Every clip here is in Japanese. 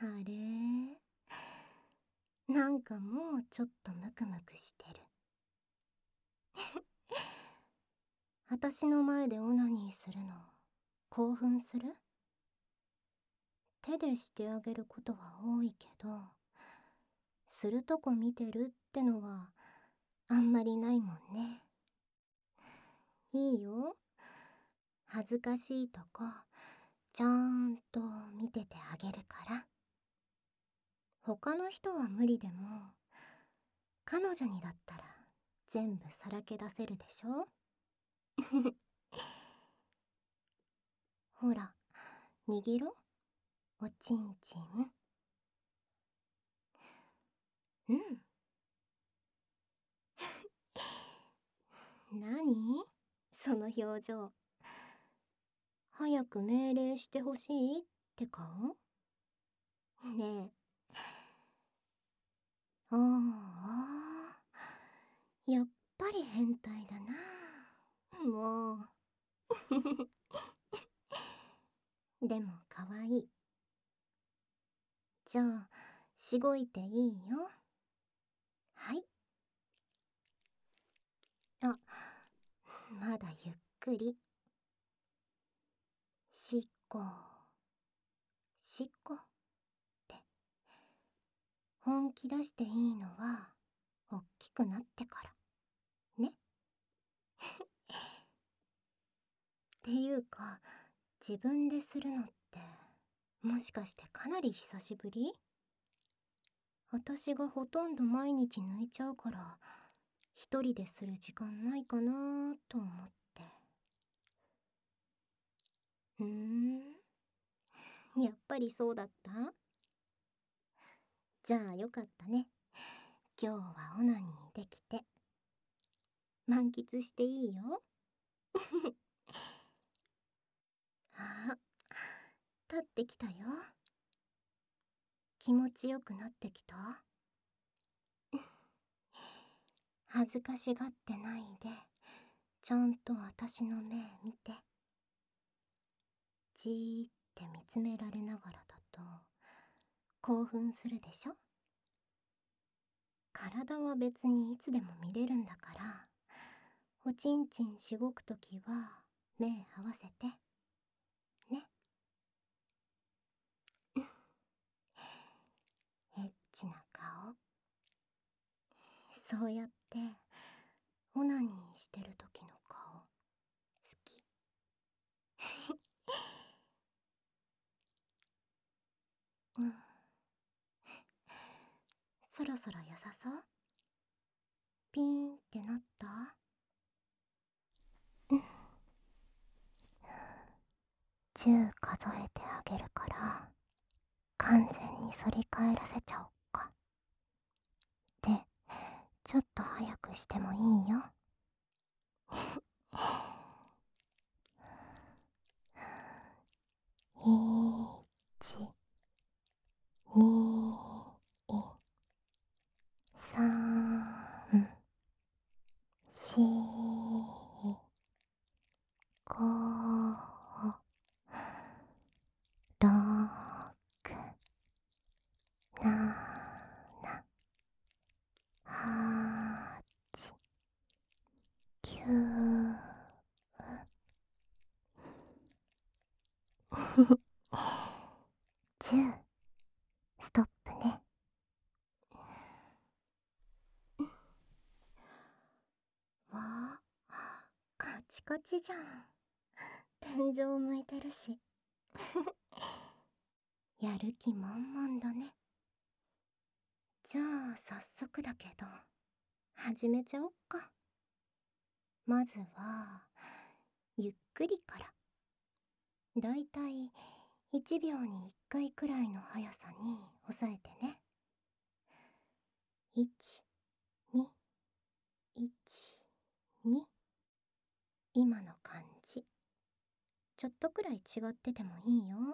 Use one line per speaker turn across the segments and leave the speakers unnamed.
あれ、なんかもうちょっとムクムクしてる。私の前でオナニーするの興奮する？手でしてあげることは多いけど、するとこ見てるってのはあんまりないもんね。いいよ。恥ずかしいとこちゃんと見ててあげるから。他の人は無理でも、彼女にだったら全部さらけ出せるでしょ。ほら、握ろ、おちんちん。うん。何その表情。早く命令してほしいって顔？ねえ。ああ、やっぱり変態だな。もう。でも可愛い。じゃあ、しごいていいよ。はい。あ、まだゆっくり。しっこ、しっこって。本気出していいのは、おっきくなってから。ね。っていうか、自分でするのって、もしかしてかなり久しぶり？私がほとんど毎日抜いちゃうから、一人でする時間ないかなーと思って。やっぱりそうだった？じゃあよかったね。今日はオナニーできて。満喫していいよ。あ、立ってきたよ。気持ちよくなってきた？恥ずかしがってないで、ちゃんと私の目見て。じーって見つめられながらだと興奮するでしょ。体は別にいつでも見れるんだから、おちんちんしごくときは目合わせてね。エッチな顔。そうやってオナニーしてる時の顔好き。うん。そろそろ良さそう？ピーンってなった？うん。10数えてあげるから、完全に反り返らせちゃおっか。で、ちょっと早くしてもいいよ。1、2、3、4、5、6、7、8、9。10。ストップね。わあ、カチカチじゃん。天井向いてるし。やる気満々だね。じゃあ早速だけど始めちゃおっか。まずはゆっくりから。だいたい1秒に1回くらいの速さに抑えてね。1、2、1、2。今の感じちょっとくらい違っててもいいよ。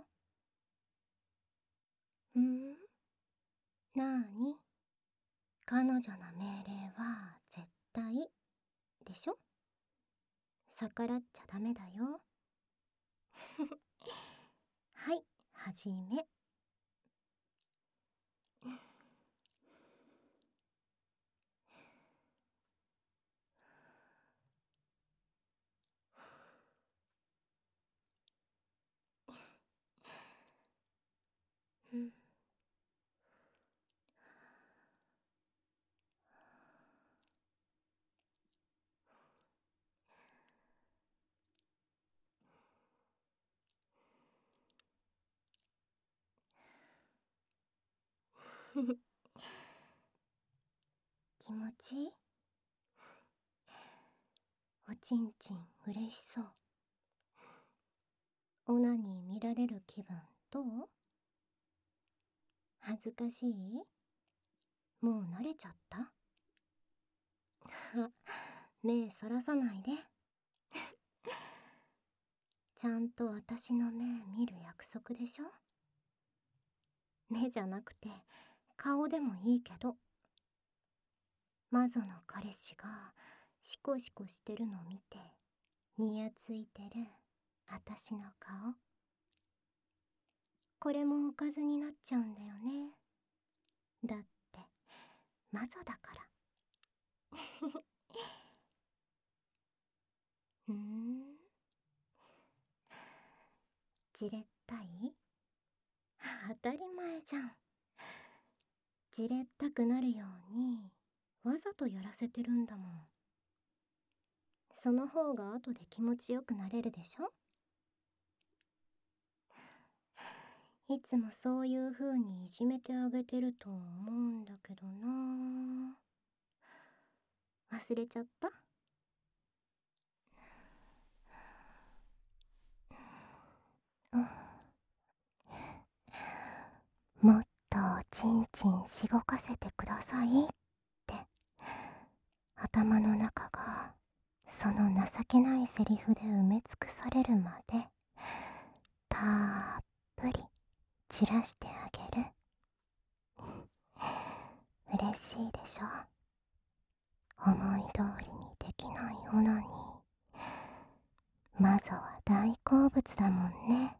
なーに？彼女の命令は絶対でしょ？逆らっちゃダメだよ。はい、はじめ。 気持ちいい？おちんちん嬉しそう。オナニー見られる気分どう？恥ずかしい？もう慣れちゃった？目そらさないで。ちゃんと私の目見る約束でしょ？目じゃなくて顔でもいいけど。魔女の彼氏がシコシコしてるの見てニヤついてる私の顔。これもおかずになっちゃうんだよね。だって魔女だから。じれったい？当たり前じゃん。じれったくなるようにわざとやらせてるんだもん。その方が後で気持ちよくなれるでしょ？いつもそういう風にいじめてあげてると思うんだけどな。忘れちゃった？もっとおちんちんしごかせてくださいって頭の中がその情けないセリフで埋め尽くされるまでたっぷり散らしてあげる。嬉しいでしょ？思い通りにできないオナニー。魔女は大好物だもんね。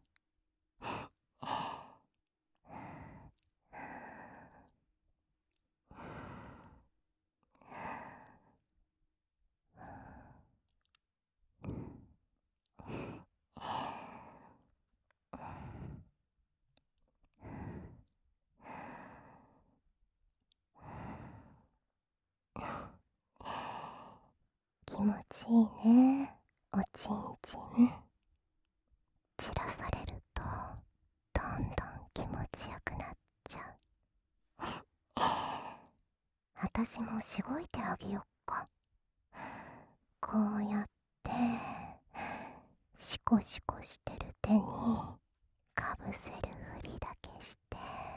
気持ちいいね、おちんちん。散らされるとどんどん気持ちよくなっちゃう。私もしごいてあげよっか。こうやってシコシコしてる手にかぶせるふりだけして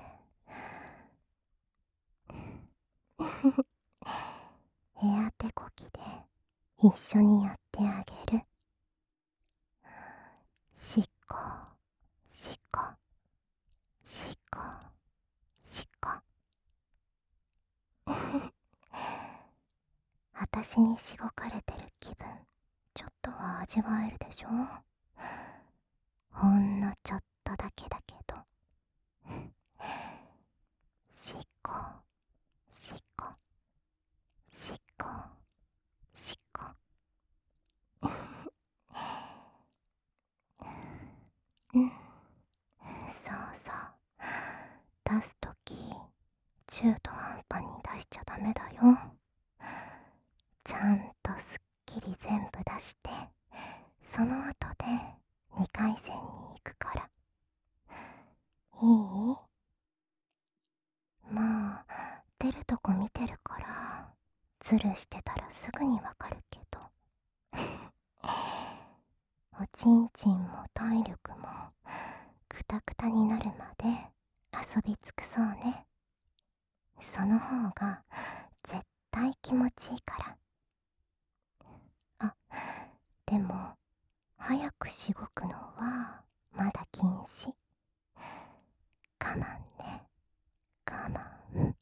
部屋手こきで一緒にやってあげる。しっこしっこしっこしっこ。私にしごかれてる気分ちょっとは味わえるでしょ？ほんのちょっとだけだけど。しっこしっこしっこしっこ。うん、そうそう。出すとき中途半端に出しちゃダメだよ。ちゃんとすっきり全部出してその後で2回戦に行くから。いい？まあ出るとこ見てるからズルしてたらすぐにわかるけど。おちんちんも体力もクタクタになるまで遊び尽くそうね。その方が絶対気持ちいいから。あ、でも早くしごくのはまだ禁止。我慢ね、我慢。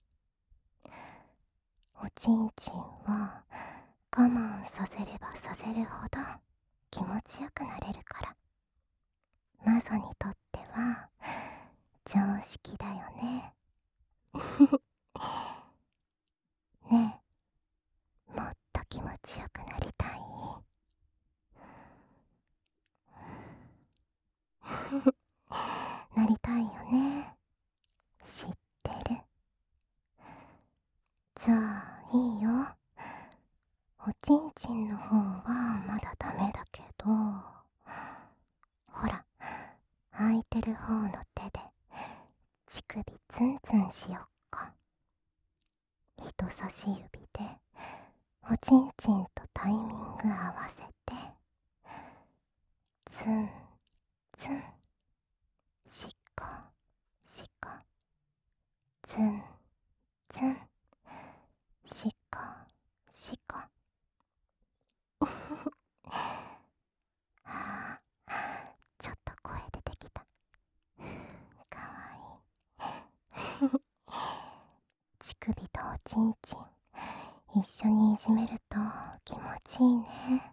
おちんちんは我慢させればさせるほど気持ちよくなれるから。魔女にとっては常識だよね。ねえ、もっと気持ちよくなりたい？なりたいよね。 知ってる。じゃあいいよ。おちんちんの方はまだダメだけど、ほら、空いてる方の手で乳首ツンツンしよっか。人差し指でおちんちんとタイミング合わせて、ツンツン、しこしこ、ツンツン、しこしこ。ああ、ちょっと声出てきた。かわいい。乳首とおちんちん一緒にいじめると気持ちいいね。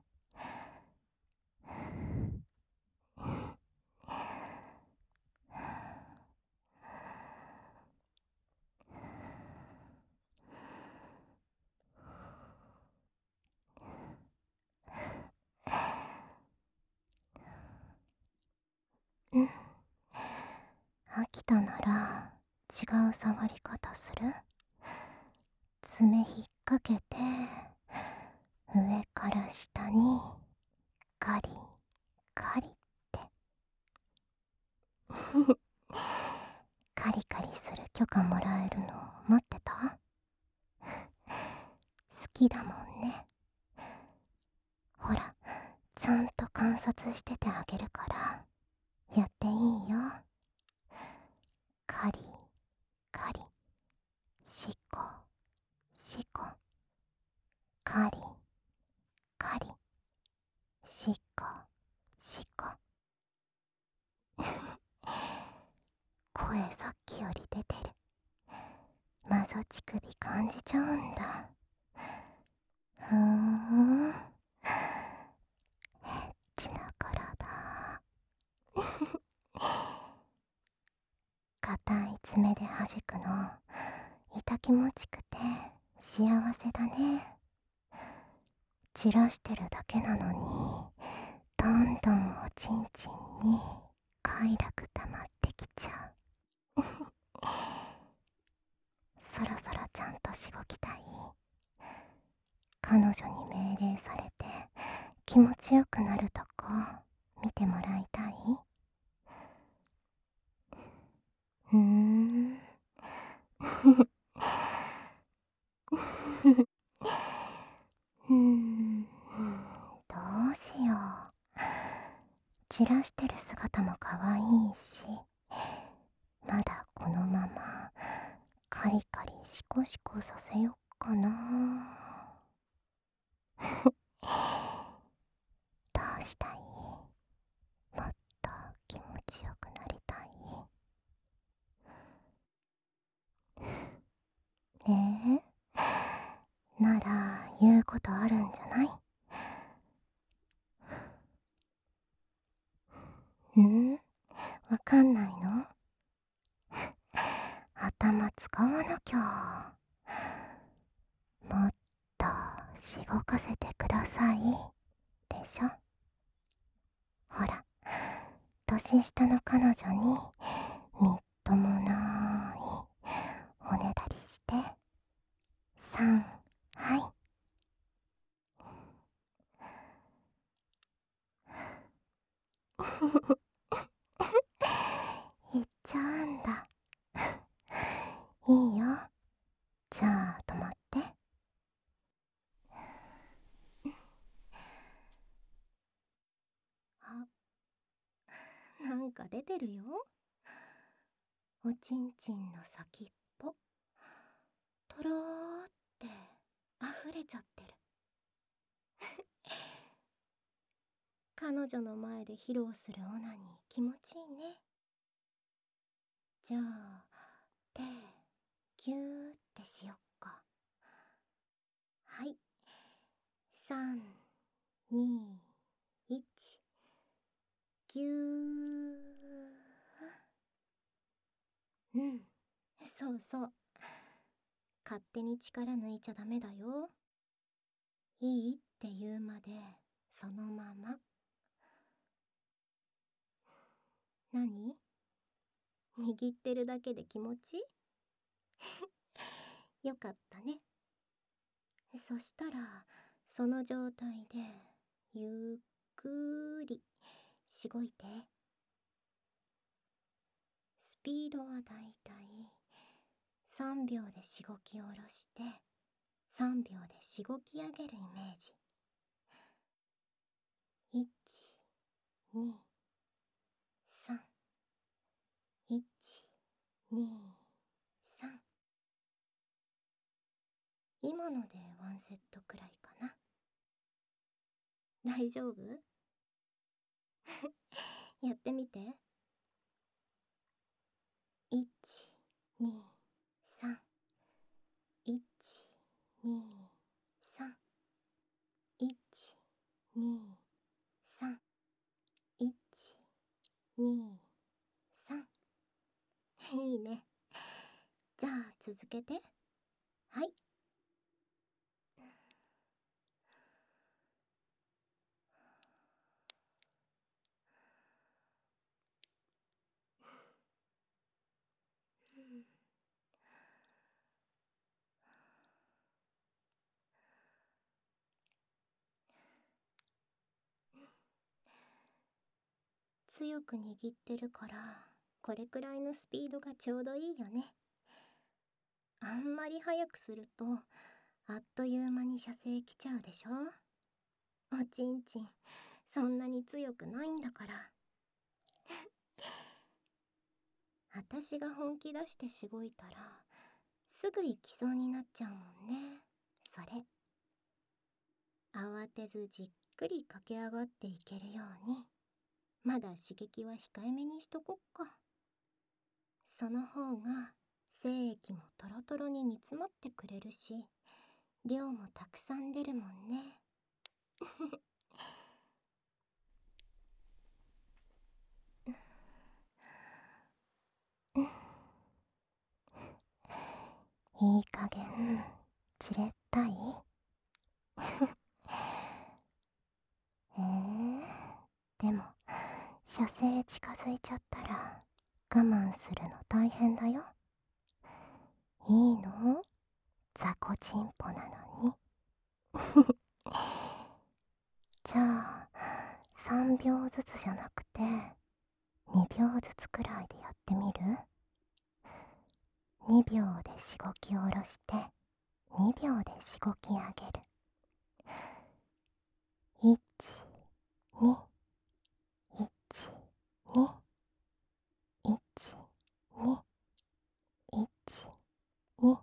うん。飽きたなら違う触り方する？爪引っ掛けて上から下にカリカリって。カリカリする許可もらえるの待ってた？好きだもんね。ほら、ちゃんと観察しててあげるからやっていいよ。カリカリ、シコシコ、カリカリ、シコシコ。声さっきより出てる。マゾ乳首感じちゃうんだ。ふーん、エッチな体。硬い爪で弾くの痛気持ちくて幸せだね。散らしてるだけなのにどんどんおちんちんに快楽溜まってきちゃう。そろそろちゃんとしごきたい？彼女に命令されて気持ちよくなるとこ見てもらいたい？うーん。うーん、どうしよう。散らしてる姿も可愛いし、まだこのままカリカリシコシコさせよっかな。どうしたい？もっと気持ちよくなりたい？なら言うことあるんじゃない？わかんないの？頭使わなきゃ。もっとしごかせてくださいでしょ。ほら、年下の彼女にみっともないおねだりして。はい。言っちゃうんだ。いいよ。じゃあ止まって。あ、なんか出てるよ。おちんちんの先っぽとろーって溢れちゃってる。彼女の前で披露するオナニー気持ちいいね。じゃあ手ギューってしよっか。はい、3、2、1、ギュー。うん、そうそう。勝手に力抜いちゃダメだよ。いいって言うまでそのまま。何？ 握ってるだけで気持ちよかったね。そしたらその状態でゆっくりしごいて。スピードはだいたい3秒でしごき下ろして3秒でしごき上げるイメージ。1、2、3、1、2、3。今のでワンセットくらいかな。大丈夫？やってみて。1、2、3、1、2、3、1、2、3、1、2、3。いいね。じゃあ続けて。はい。強く握ってるからこれくらいのスピードがちょうどいいよね。あんまり速くするとあっという間に射精来ちゃうでしょ。おちんちんそんなに強くないんだから。あたしが本気出してしごいたらすぐ行きそうになっちゃうもんね。それ慌てずじっくり駆け上がっていけるようにまだ刺激は控えめにしとこっか。その方が精液もトロトロに煮詰まってくれるし量もたくさん出るもんね。いい加減じれったいでも射精近づいちゃったら我慢するの大変だよ。いいの？雑魚チンポなのに。じゃあ3秒ずつじゃなくて2秒ずつくらいでやってみる？2秒でしごき下ろして2秒でしごき上げる。1、2、1、2、1、2、1、2。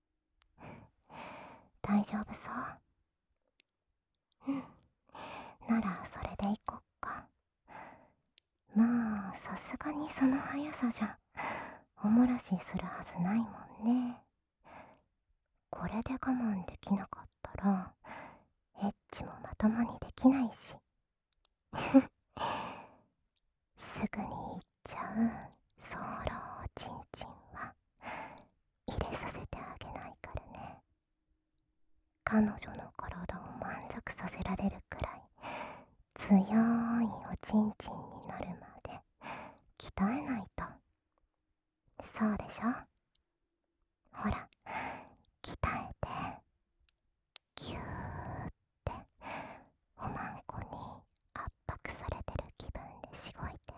大丈夫そう？うん。ならそれでいこっか。まあさすがにその速さじゃおもらしするはずないもんね。これで我慢できなかったらエッチもまともにできないしすぐに行っちゃうソーローチンチンは入れさせてあげないからね。彼女の体を満足させられるくらい強いおちんちんになるまで鍛えないと。そうでしょ？ほら鍛えてギューっておまんこに圧迫されてる気分でしごいて。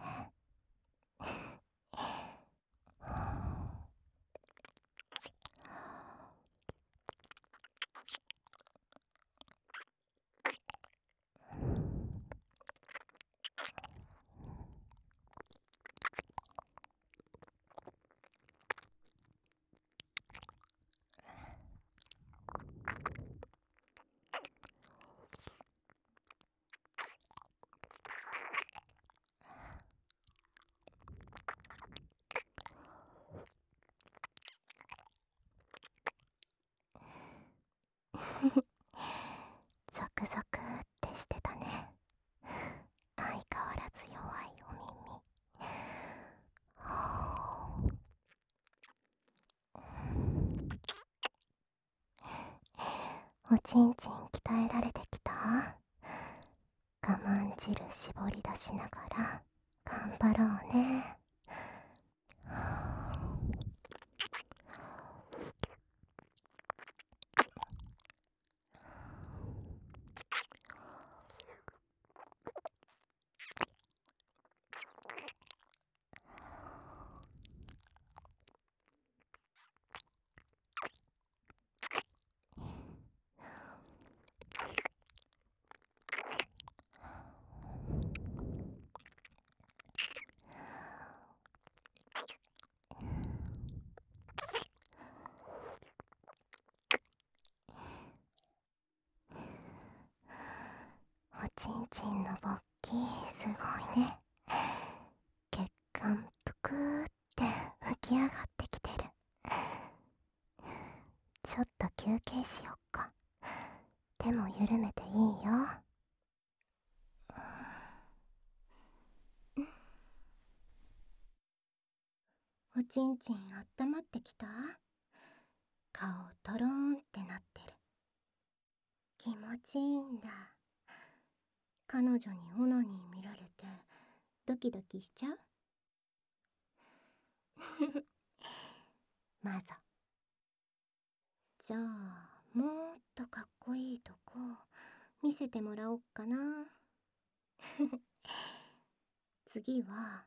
ゾクゾクってしてたね。相変わらず弱いお耳。おちんちん鍛えられてきた？我慢汁絞り出しながら頑張ろうね。 すごいね。血管ぷくーって浮き上がってきてる。ちょっと休憩しよっか。手も緩めていいよ。おちんちんあったまってきた？顔トローンってなってる。気持ちいいんだ。彼女にオナニー見られてドキドキしちゃう？まずじゃあもっとかっこいいとこ見せてもらおっかな。次は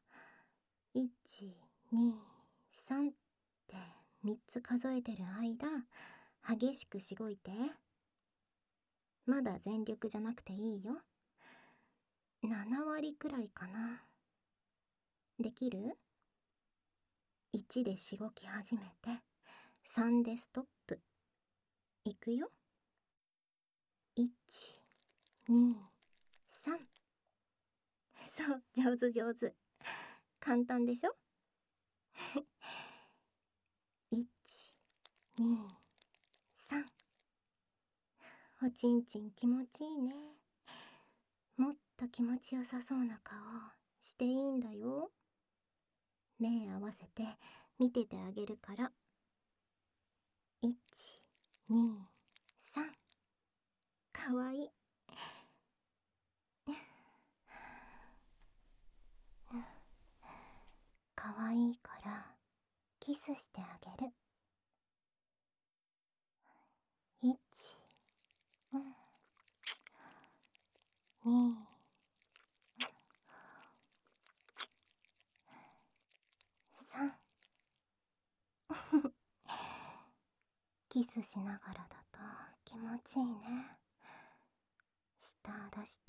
123って3つ数えてる間激しくしごいて。まだ全力じゃなくていいよ。7割くらいかな。できる？ 1 でしごき始めて3でストップ。いくよ。1、2、3。そう、上手上手。簡単でしょ？1、2、3。おちんちん気持ちいいね。もっと気持ちよさそうな顔していいんだよ。目合わせて見ててあげるから。1、2、3。かわいい。かわいいからキスしてあげる。1、2、3。キスしながらだと気持ちいいね。舌出して。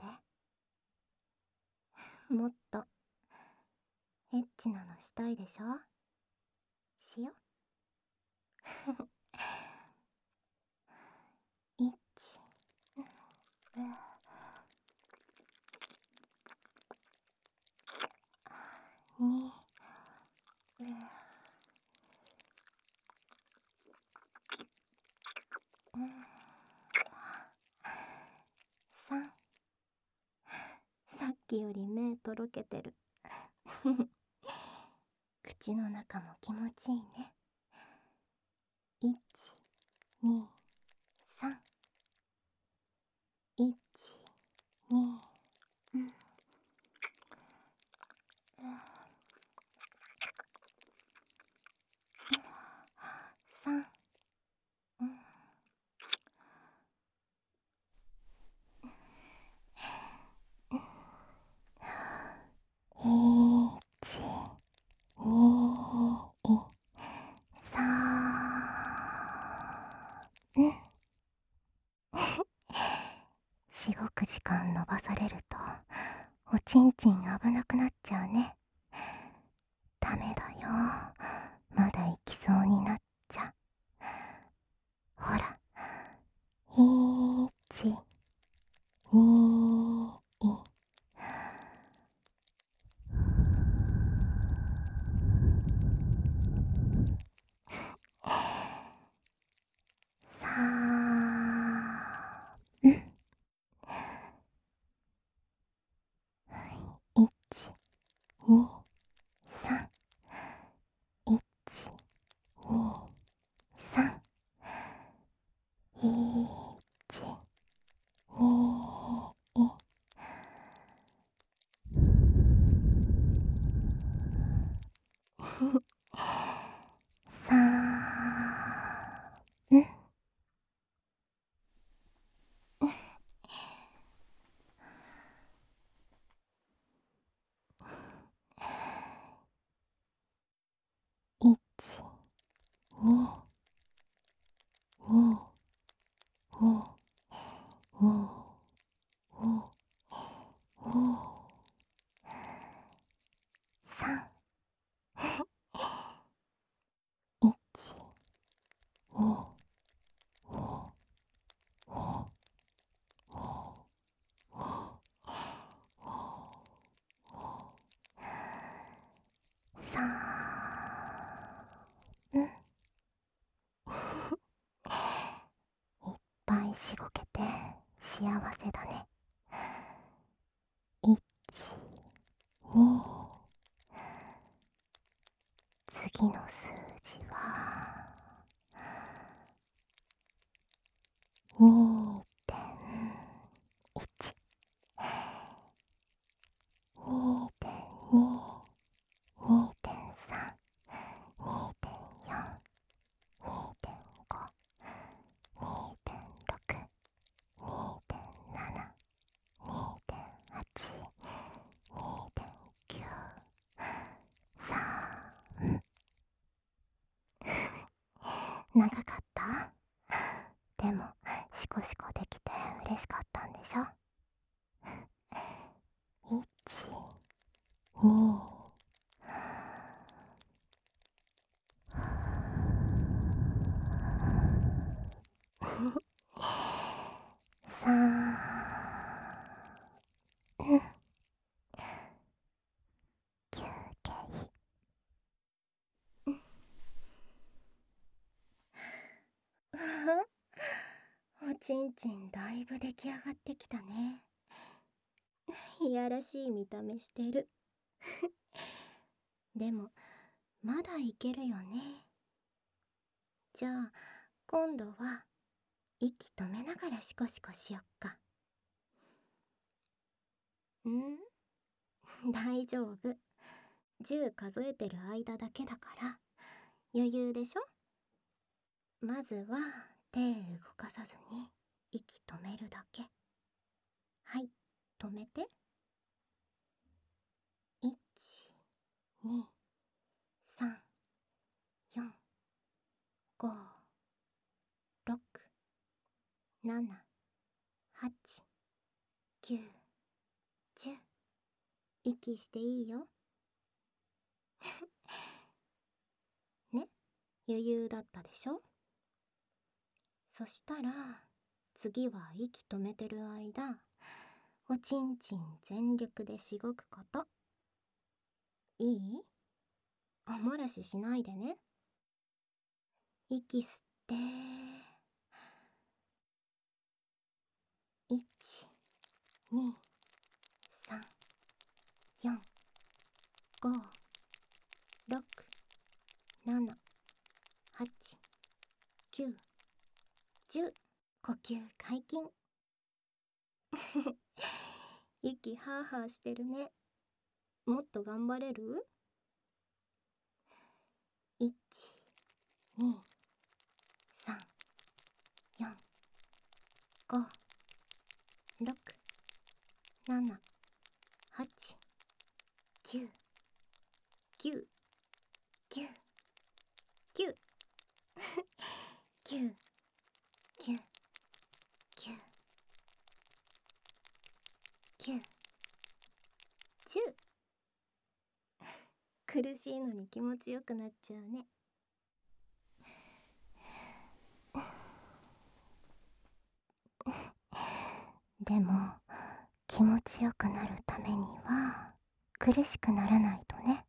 もっとエッチなのしたいでしょ？しよ。1、2、3。さっきより目とろけてる。口の中も気持ちいいね。1、2、3。1、2、3。1、2、3。しごく時間伸ばされるとおちんちん危なくなっちゃうね。ダメだよ。まだ行きそうになっちゃ。ほら。1、2、3。1、2、3。1、2、3。1、2、3。1、2、2、2、2、2、2、3。1、2、2、2、2、 次の数字は2.1、2.2、2.3、2.4、2.5、2.6、2.7、2.8、2.9、3。長かった？でもシコシコできて嬉しかったんでしょ。1、2、3、休憩。おちんちんだいぶ出来上がってきたね。いやらしい見た目してる。でもまだいけるよね。じゃあ今度は息止めながらシコシコしよっか。大丈夫。10数えてる間だけだから余裕でしょ。まずは手動かさずに息止めるだけ。はい、止めて。1、2、3、4、5、6、7、8、9、10。息していいよ。ね、余裕だったでしょ。そしたら次は息止めてる間、おちんちん全力でしごくこと。いい？おもらししないでね。息吸って、1、2、3、4、5、6、7、8、9、10。呼吸解禁。息ハーハーしてるね。もっと頑張れる？ 1、2、3、4、5、6、7、8、9、9、9、9、9、9、9、9、10。苦しいのに気持ちよくなっちゃうね。でも気持ちよくなるためには苦しくならないとね。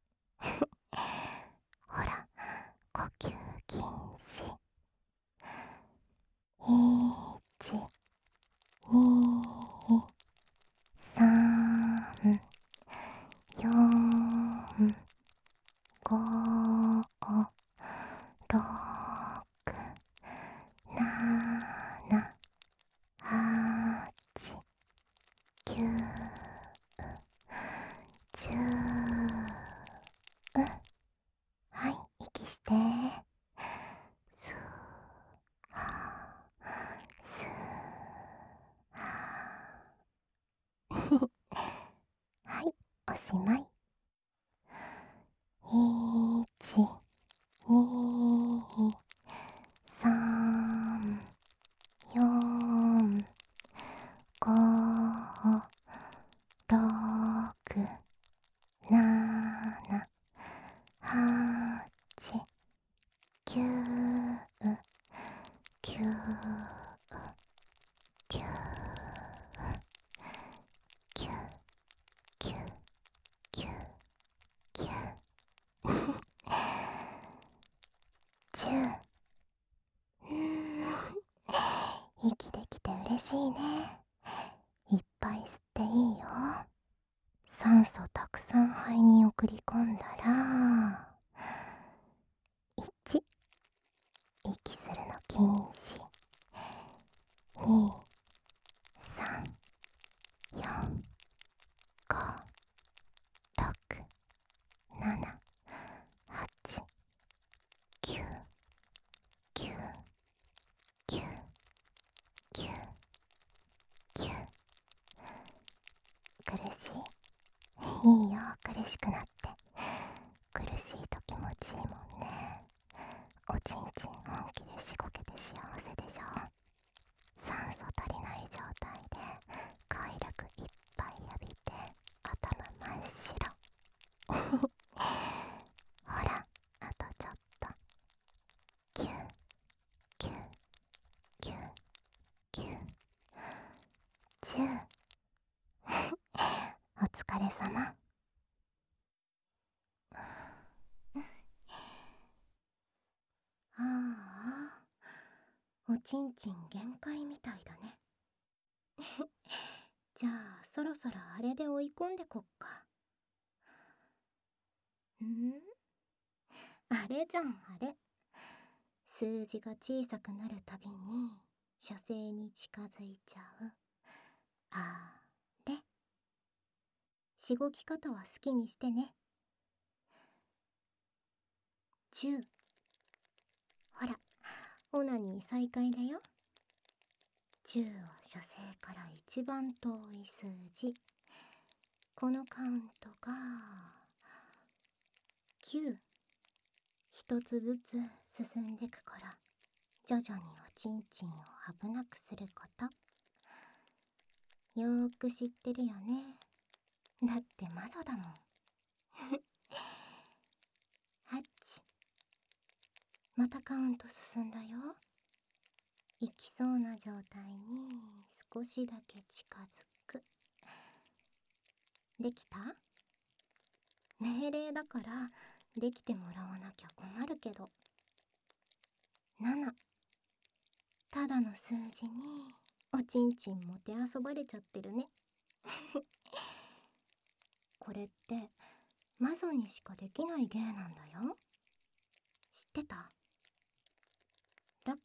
ほら、呼吸禁止。1、2、3、4、5、6、7、8、9、10。はい、息して。スーハー、スーハー。はい、おしまい。1、2、3、4、5、6、7、8、9、9、9、9、9、9、9、10。息できて嬉しいね。いっぱい吸っていいよ。酸素たくさん肺に送り込んだら苦しくなって苦しいと気持ちいいもんね。おちんちん本気でしごけて幸せでしょ。酸素足りない状態で快楽いっぱい浴びて頭真っ白ほら、あとちょっと。キューキューキューキューチューお疲れ様。ああ、おちんちん限界みたいだね。じゃあそろそろあれで追い込んでこっか。あれじゃん、あれ。数字が小さくなるたびに射精に近づいちゃうあれ。しごき方は好きにしてね。10。ほら、オナニー再開だよ。10は射精から一番遠い数字。このカウントが9。一つずつ進んでくから徐々におちんちんを危なくすること。よーく知ってるよね。だってマゾだもん。8。またカウント進んだよ。行きそうな状態に少しだけ近づく。できた？命令だからできてもらわなきゃ困るけど。7。ただの数字におちんちんもてあそばれちゃってるね。これってマゾにしかできない芸なんだよ。知ってた？6。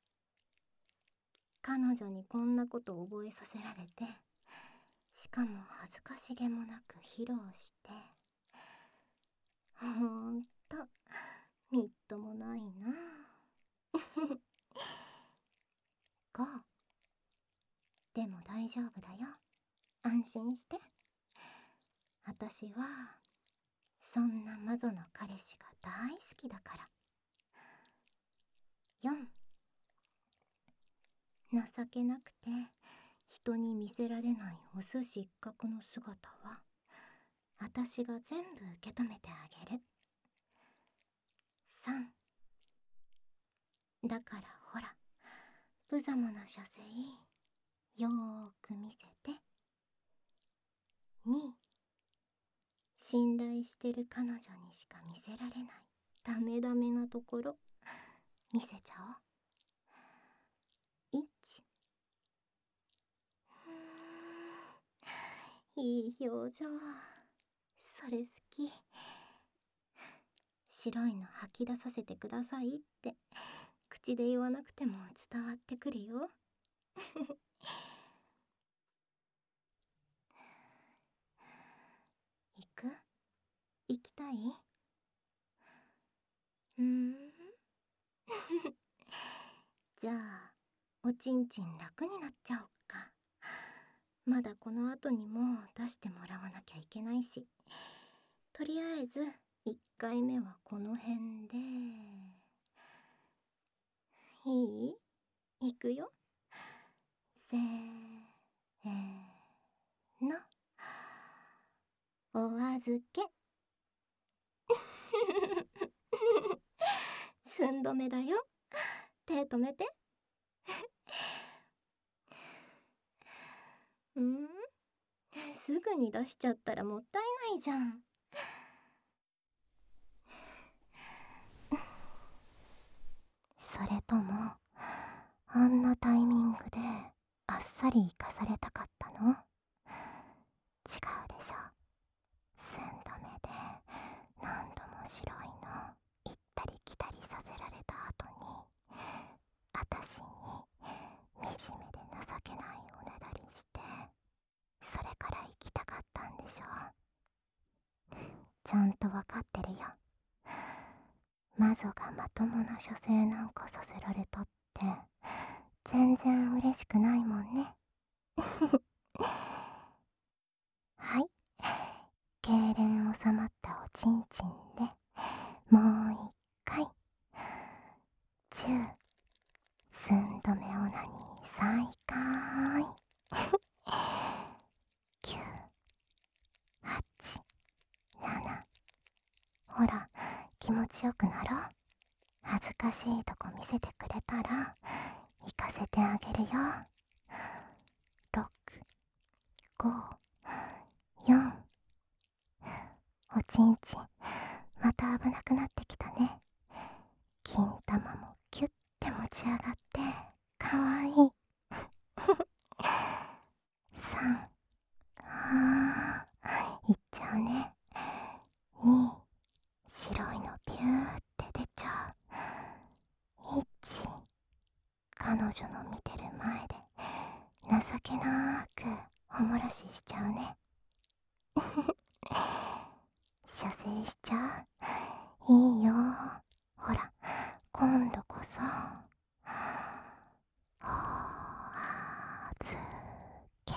彼女にこんなこと覚えさせられて、しかも恥ずかしげもなく披露して、ほんとみっともないな。5。でも大丈夫だよ。安心して。私はそんなマゾの彼氏が大好きだから。4。情けなくて人に見せられないオス失格の姿は私が全部受け止めてあげる。3。だからほら、無様な射精よーく見せて。2。信頼してる彼女にしか見せられないダメダメなところ見せちゃおう。1。いい表情。それ好き。白いの吐き出させてくださいって口で言わなくても伝わってくるよ。行く？行きたい？じゃあおちんちん楽になっちゃおっか。まだこの後にも出してもらわなきゃいけないし、とりあえず1回目はこの辺で。いい？行くよ。せーの。お預け。寸止めだよ。手止めて。すぐに出しちゃったらもったいないじゃん。それともあんなタイミングであっさり生かされたかったの？違うでしょ。寸止めで何度も白いの行ったり来たりさせられた後に、あたしに惨めで情けないおねだりして、それから行きたかったんでしょ。ちゃんとわかってるよ。魔女がまともな射精なんかさせられたって全然嬉しくないもんね。はい、 痙攣収まったおちんちんでもう一回チュー。寸止めオナニー再開。9、8、7。ほら、気持ちよくなろう。恥ずかしいとこ見せてくれたら行かせてあげるよ。6、5、4。おちんちんまた危なくなってきたね。金玉もキュッて持ち上がってかわいい。3、いっちゃうね。2、白いのピューって出ちゃう。1、彼女の見てる前で情けなーくおもらししちゃうね。射精しちゃう。いいよ。ほら、今度こそお預け。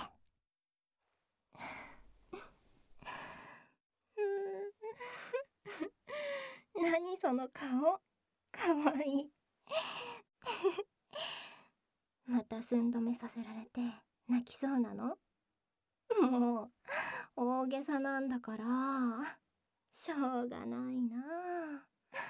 何その顔、かわいい。また寸止めさせられて泣きそうなの？もう大げさなんだからしょうがないな。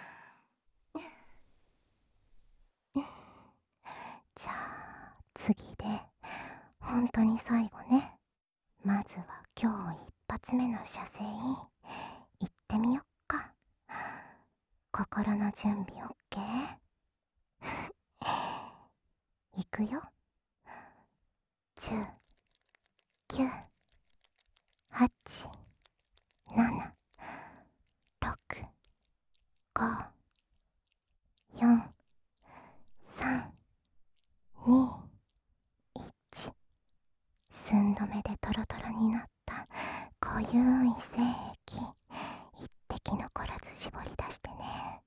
じゃあ次で本当に最後ね。まずは今日一発目の射精行ってみよっか。心の準備 OK？ いくよ。10、9、8、7、6、5、4、3、2、1。寸止めでトロトロになった濃ゆい精液一滴残らず絞り出してね。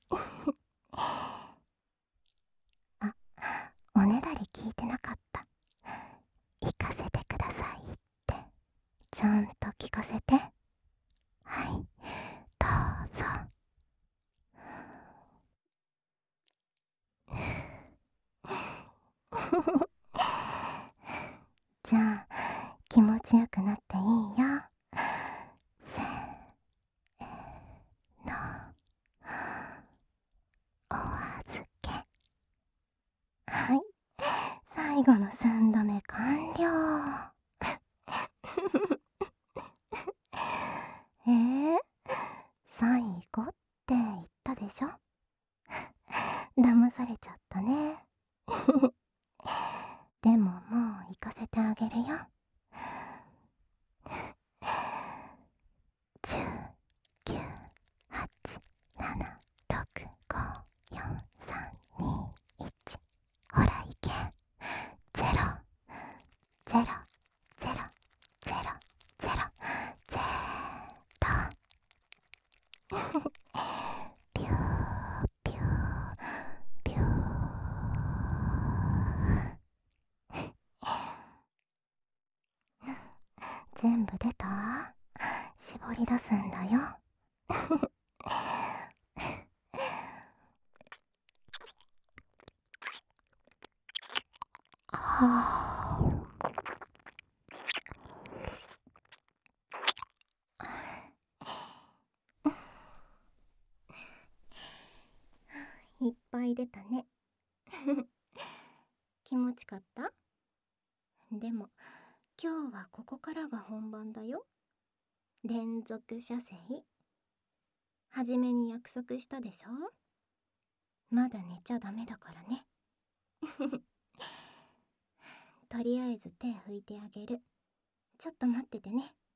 あ、おねだり聞いてなかった。行かせてくださいってちゃんと聞かせて。はい、どうぞ。じゃあ気持ちよくなっていいよ。せーの、お預け。はい、最後の寸止め完了。最後って言ったでしょ。騙されちゃったね。でももう行かせてあげるよ。10、9、8、7、6、5、4、3、2、1。ほら行け。ゼロ、ゼロ、ゼロ、ゼロ、ゼロ、ゼロ。ピューピューピュー。全部出た？絞り出すんだよ。はあ、いっぱい出たね。気持ちかった？でも今日はここからが本番だよ。連続射精。はじめに約束したでしょ。まだ寝ちゃダメだからね。とりあえず手拭いてあげる。ちょっと待っててね。